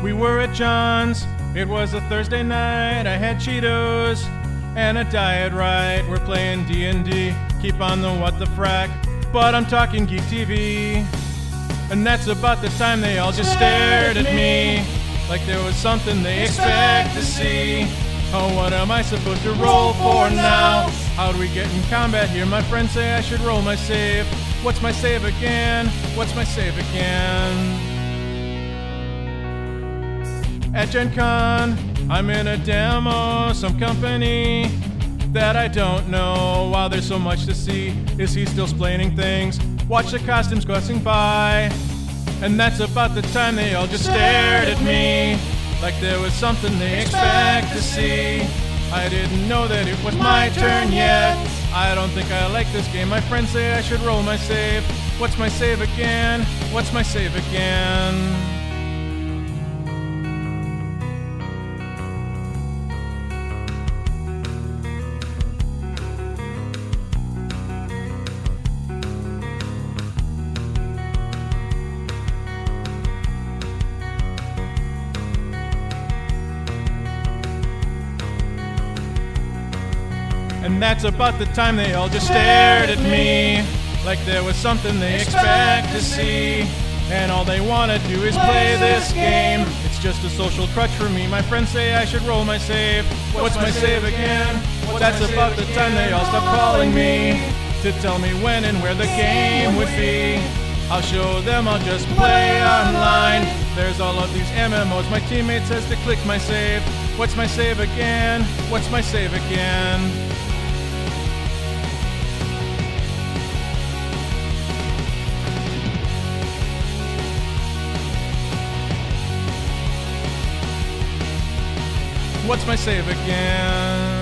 We were at John's, it was a Thursday night. I had Cheetos and a diet right. We're playing D&D, keep on the what the frack, but I'm talking Geek TV. And that's about the time they all just stared at me, like there was something they expect to see. Oh, what am I supposed to roll for now? How do we get in combat here? My friends say I should roll my save. What's my save again? What's my save again? At Gen Con, I'm in a demo, some company that I don't know. While there's so much to see, is he still splaining things? Watch the costumes crossing by, and that's about the time they all just stared at me, like there was something they expect to see. I didn't know that it was my turn yet. I don't think I like this game. My friends say I should roll my save. What's my save again? What's my save again? And that's about the time they all just stared at me, like there was something they expect to see. And all they want to do is play this game. It's just a social crutch for me. My friends say I should roll my save. What's my save again? That's about the time they all stop calling me to tell me when and where the game would be. I'll show them I'll just play online. There's all of these MMOs. My teammate says to click my save. What's my save again? What's my save again? What's my save again?